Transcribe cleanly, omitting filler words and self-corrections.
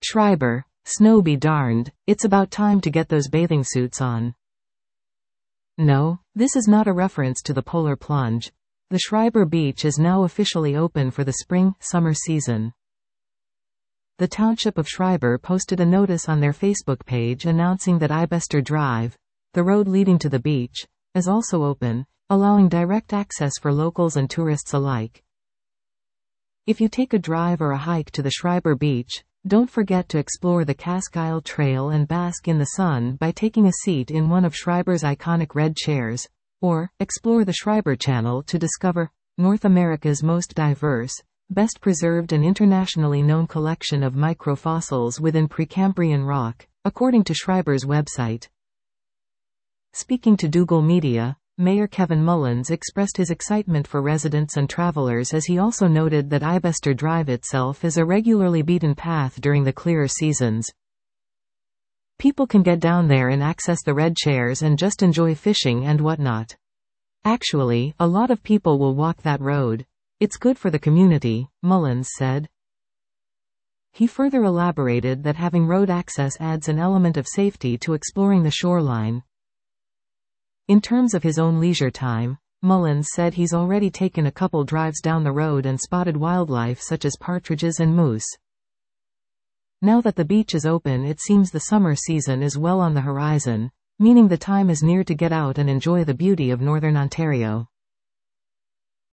Schreiber, snow be darned, it's about time to get those bathing suits on. No, this is not a reference to the polar plunge. The Schreiber Beach is now officially open for the spring-summer season. The township of Schreiber posted a notice on their Facebook page announcing that Ibester Drive, the road leading to the beach, is also open, allowing direct access for locals and tourists alike. If you take a drive or a hike to the Schreiber Beach, don't forget to explore the Cask Isle Trail and bask in the sun by taking a seat in one of Schreiber's iconic red chairs, or explore the Schreiber Channel to discover North America's most diverse, best preserved and internationally known collection of microfossils within Precambrian rock, according to Schreiber's website. Speaking to Dougal Media, Mayor Kevin Mullins expressed his excitement for residents and travelers as he also noted that Ibester Drive itself is a regularly beaten path during the clearer seasons. People can get down there and access the red chairs and just enjoy fishing and whatnot. Actually, a lot of people will walk that road. It's good for the community, Mullins said. He further elaborated that having road access adds an element of safety to exploring the shoreline. In terms of his own leisure time, Mullins said he's already taken a couple drives down the road and spotted wildlife such as partridges and moose. Now that the beach is open, it seems the summer season is well on the horizon, meaning the time is near to get out and enjoy the beauty of northern Ontario.